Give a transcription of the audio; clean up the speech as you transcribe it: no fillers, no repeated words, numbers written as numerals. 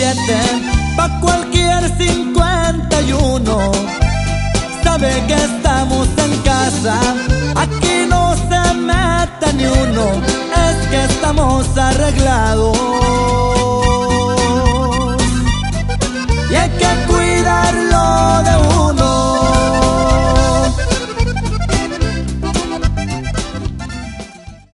17, pa' cualquier 51. Sabe que estamos en casa, aquí no se mete ni uno, es que estamos arreglados.